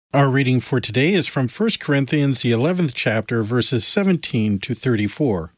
Our reading for today is from 1 Corinthians, the 11th chapter, verses 17 to 34.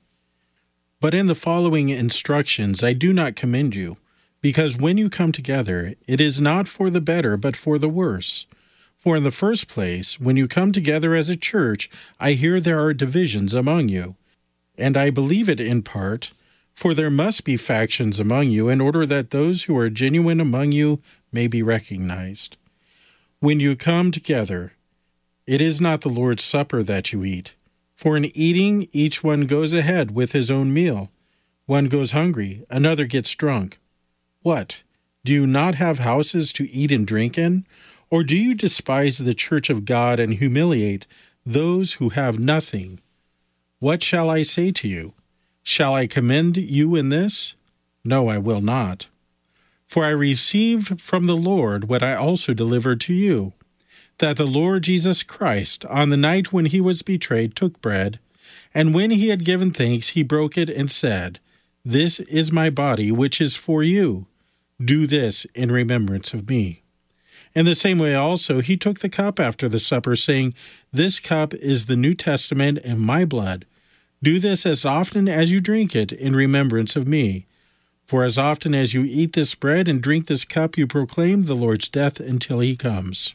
But in the following instructions I do not commend you, because when you come together, it is not for the better, but for the worse. For in the first place, when you come together as a church, I hear there are divisions among you. And I believe it in part, for there must be factions among you, in order that those who are genuine among you may be recognized. When you come together, it is not the Lord's Supper that you eat. For in eating, each one goes ahead with his own meal. One goes hungry, another gets drunk. What? Do you not have houses to eat and drink in? Or do you despise the church of God and humiliate those who have nothing? What shall I say to you? Shall I commend you in this? No, I will not. For I received from the Lord what I also delivered to you, that the Lord Jesus Christ, on the night when he was betrayed, took bread, and when he had given thanks, he broke it and said, "This is my body, which is for you. Do this in remembrance of me." In the same way also he took the cup after the supper, saying, "This cup is the New Testament in my blood. Do this as often as you drink it in remembrance of me. For as often as you eat this bread and drink this cup, you proclaim the Lord's death until he comes.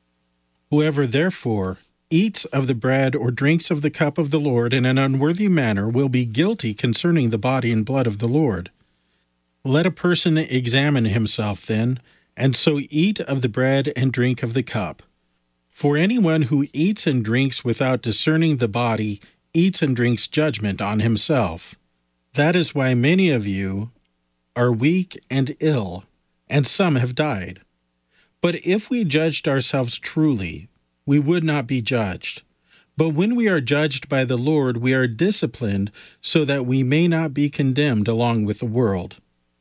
Whoever therefore eats of the bread or drinks of the cup of the Lord in an unworthy manner will be guilty concerning the body and blood of the Lord. Let a person examine himself then, and so eat of the bread and drink of the cup. For anyone who eats and drinks without discerning the body eats and drinks judgment on himself. That is why many of you are weak and ill, and some have died. But if we judged ourselves truly, we would not be judged. But when we are judged by the Lord, we are disciplined so that we may not be condemned along with the world.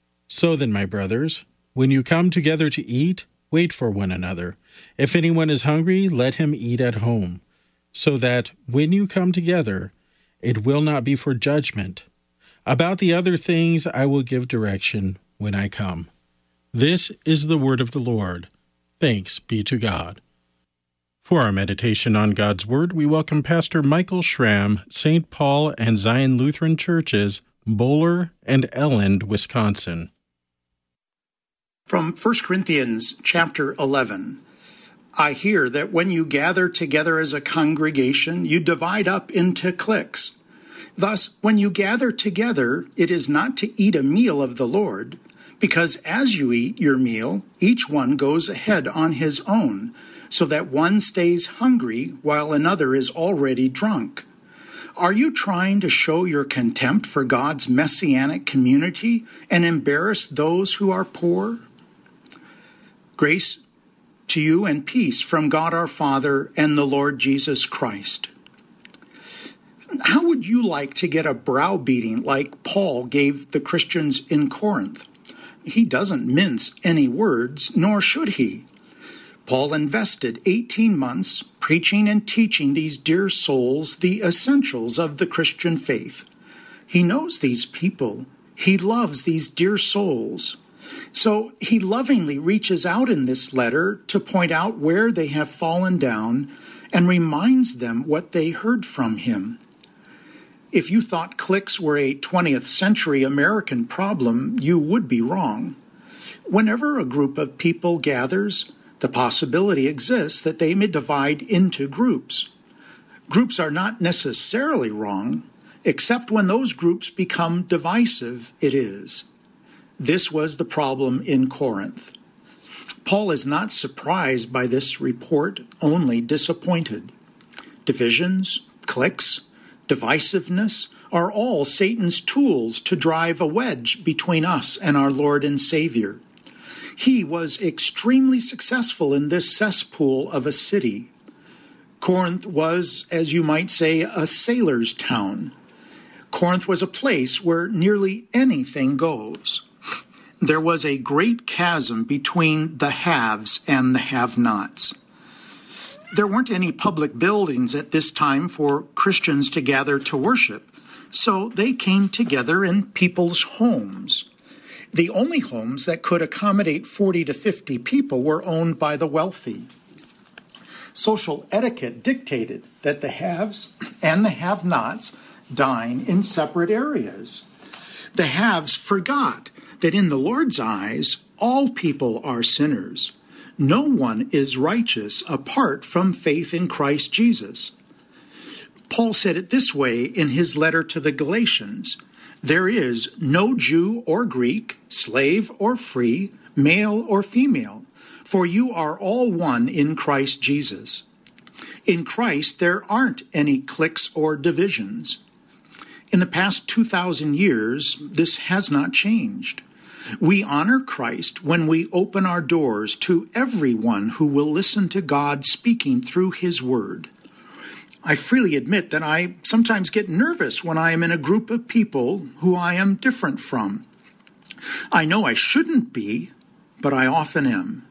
So then, my brothers, when you come together to eat, wait for one another. If anyone is hungry, let him eat at home, so that when you come together, it will not be for judgment. About the other things I will give direction when I come. This is the word of the Lord. Thanks be to God. For our meditation on God's Word, we welcome Pastor Michael Schramm, St. Paul and Zion Lutheran Churches, Bowler and Elland, Wisconsin. From 1 Corinthians chapter 11, I hear that when you gather together as a congregation, you divide up into cliques. Thus, when you gather together, it is not to eat a meal of the Lord, because as you eat your meal, each one goes ahead on his own, so that one stays hungry while another is already drunk. Are you trying to show your contempt for God's messianic community and embarrass those who are poor? Grace to you and peace from God our Father and the Lord Jesus Christ. How would you like to get a browbeating like Paul gave the Christians in Corinth? He doesn't mince any words, nor should he. Paul invested 18 months preaching and teaching these dear souls the essentials of the Christian faith. He knows these people. He loves these dear souls. So he lovingly reaches out in this letter to point out where they have fallen down and reminds them what they heard from him. If you thought cliques were a 20th century American problem, you would be wrong. Whenever a group of people gathers, the possibility exists that they may divide into groups. Groups are not necessarily wrong, except when those groups become divisive, it is. This was the problem in Corinth. Paul is not surprised by this report, only disappointed. Divisions, cliques, divisiveness are all Satan's tools to drive a wedge between us and our Lord and Savior. He was extremely successful in this cesspool of a city. Corinth was, as you might say, a sailor's town. Corinth was a place where nearly anything goes. There was a great chasm between the haves and the have-nots. There weren't any public buildings at this time for Christians to gather to worship, so they came together in people's homes. The only homes that could accommodate 40 to 50 people were owned by the wealthy. Social etiquette dictated that the haves and the have-nots dine in separate areas. The haves forgot that in the Lord's eyes, all people are sinners. No one is righteous apart from faith in Christ Jesus. Paul said it this way in his letter to the Galatians: "There is no Jew or Greek, slave or free, male or female, for you are all one in Christ Jesus." In Christ, there aren't any cliques or divisions. In the past 2,000 years, this has not changed. We honor Christ when we open our doors to everyone who will listen to God speaking through His Word. I freely admit that I sometimes get nervous when I am in a group of people who I am different from. I know I shouldn't be, but I often am.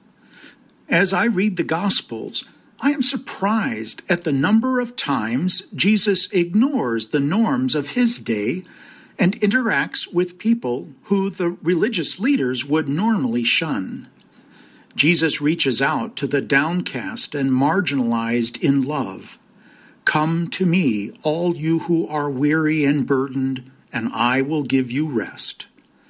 As I read the Gospels, I am surprised at the number of times Jesus ignores the norms of His day and interacts with people who the religious leaders would normally shun. Jesus reaches out to the downcast and marginalized in love. "Come to me, all you who are weary and burdened, and I will give you rest."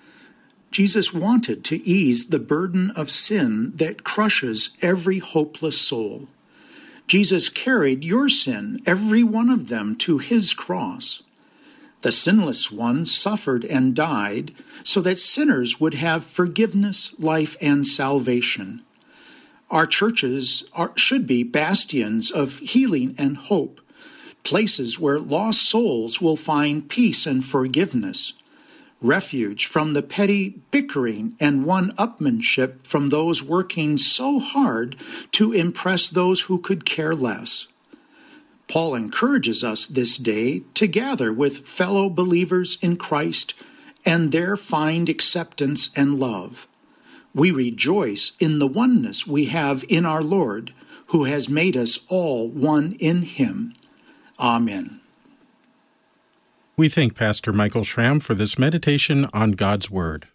Jesus wanted to ease the burden of sin that crushes every hopeless soul. Jesus carried your sin, every one of them, to His cross. The sinless one suffered and died so that sinners would have forgiveness, life, and salvation. Our churches should be bastions of healing and hope, places where lost souls will find peace and forgiveness, refuge from the petty bickering and one-upmanship from those working so hard to impress those who could care less. Paul encourages us this day to gather with fellow believers in Christ and there find acceptance and love. We rejoice in the oneness we have in our Lord, who has made us all one in Him. Amen. We thank Pastor Michael Schramm for this meditation on God's Word.